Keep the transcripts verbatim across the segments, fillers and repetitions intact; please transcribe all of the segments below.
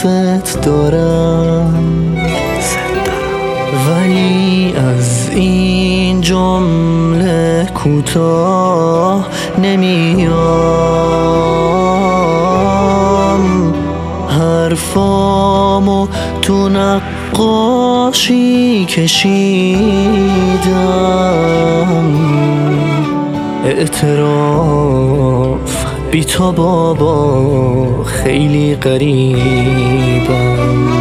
دوست دارم، ولی از این جمله کوتاه نمیام. حرفامو تو نقاشی کشیدم، اعتراف بی تو بابا خیلی غریبم.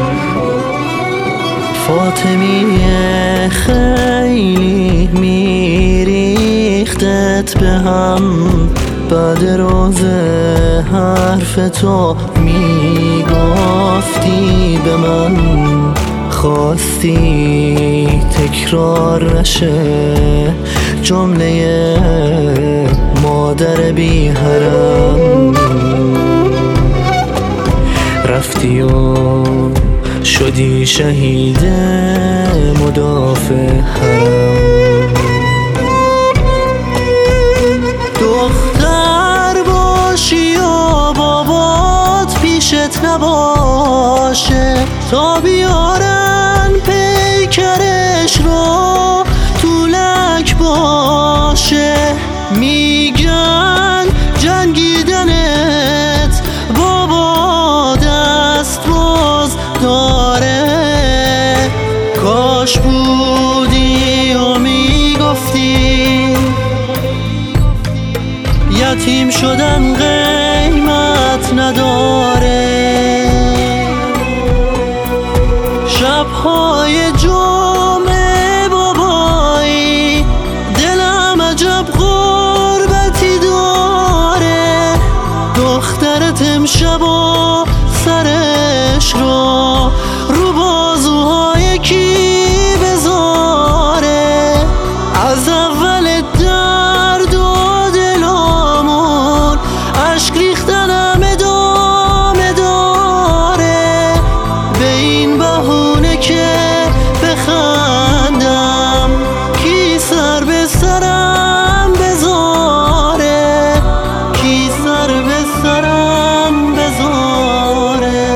فاطمیه خیلی میریختت به هم، بعد روز حرف تو میگفتی به من، خواستی تکرار نشه جمله مادر بی حرم. رفتی و شدی شهید مدافع حرم. دختر باشی و بابات پیشت نباشه، تا بیارن پیکرش رو طولک باشه. میگن جنگیدنت بابا دست باز داره، کاش بودی و میگفتی یتیم شدن قیمت نداره. شبهای جمعه بابایی دلم عجب غربتی داره، دخترت امشب و سرش رو رو بازوهای کی بذاره. از اول درد و دلامون عشق ریختنم ادامه داره، به این بهونه که بخندم کی سر به سرم بذاره، کی سر به سرم بذاره.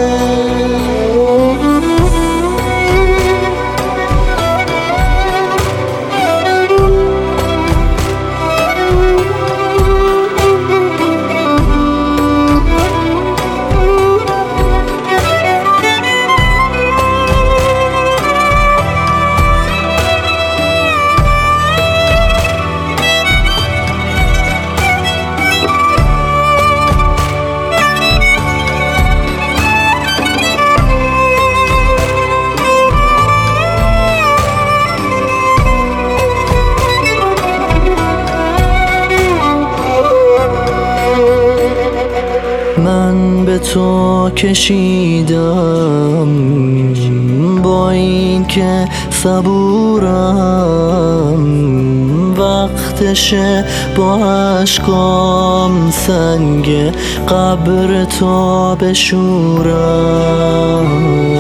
من به تو کشیدم با این که صبورم، وقتشه با عشقام سنگ قبر تو بشورم.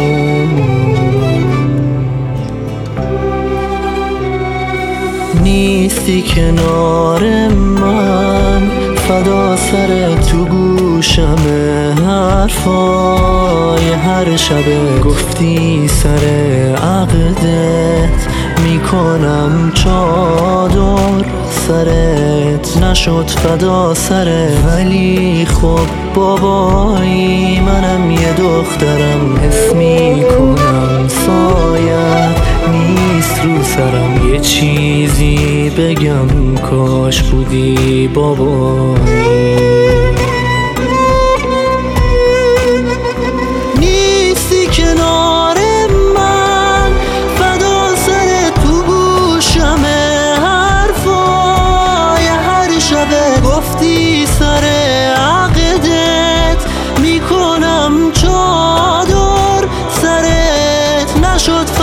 نیستی کنار من، فدا سر تو گوشمه حرفای هر شبه. گفتی سر عقدت میکنم چادر، سرت نشد فدا سره. ولی خب بابایی منم یه دخترم، حس میکنم سایت نیست رو سرم. یه چیزی بگم کاش بودی بابایی، نیستی کنار من، فدا سر تو گوشمه حرفای هر شبه. گفتی سر عقدت میکنم چادر، سرت نشد